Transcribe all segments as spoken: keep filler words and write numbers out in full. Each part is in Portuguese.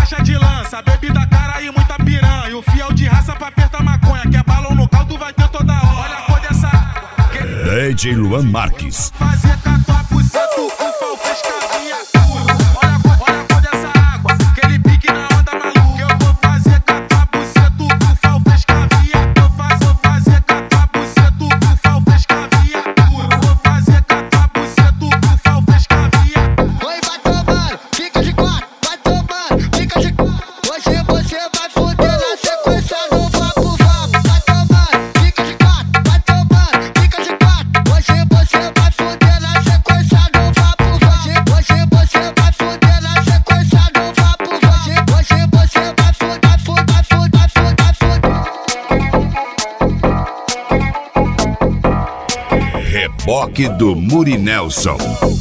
caixa de lança, bebida cara e muita piranha. O fiel de raça pra apertar maconha, que é balão no caldo vai ter toda hora. Olha a cor dessa água. D J Luan Marques. Fazer catuar por cento, o fal fez cavinha. Olha a cor, olha a cor dessa água, aquele pique na onda maluca. Eu vou fazer catuar por cento, o fal fez cavinha. Eu faço, vou fazer catuar por cento, o fal fez cavinha. Vou fazer catuar por cento, o fal fez cavinha. Oi, vai tomando, fica de quatro, vai tomando, fica de quatro. Hoje você vai foder na sequência do vapo, vapo. Vai tomando, fica de quatro, vai tomando, fica de quatro. Hoje você vai foder na sequência do vapo, hoje, hoje você vai foder na sequência do vapo, hoje, hoje você vai foder, foder, foder, foder, foder. Reboque do Muri Nelson.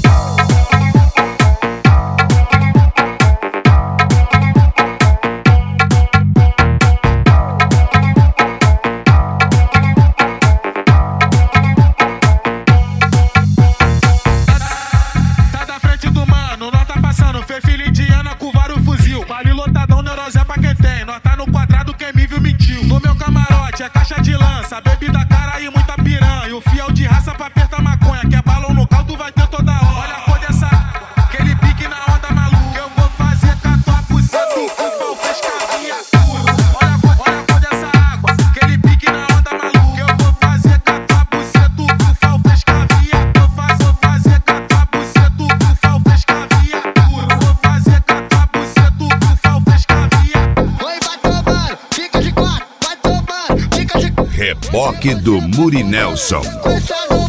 Tá da frente do mano, nós tá passando. Fê filho indiana com vários fuzil. Vale lotadão, neurose é pra quem tem. Nós tá no quadrado, quem me viu mentiu. No meu camarote é caixa de lança, bebida cara e muita piranha. O fiel de raça pra apertar maconha, que é balão no caldo vai ter toda hora. Olha a cor dessa água, aquele pique na onda maluca. Eu vou fazer catuar por cento, o fal fez cavinha. Olha a cor, olha a cor dessa água, aquele pique na onda maluca. Eu vou fazer catuar por cento, o fal fez cavinha. Eu faço, vou fazer catuar por cento, o fal fez cavinha. Vou fazer catuar por cento, o fal fez cavinha. Oi, vai tomando, fica de quatro, vai tomando, fica de quatro. Reboque do Muri Nelson. Sequência do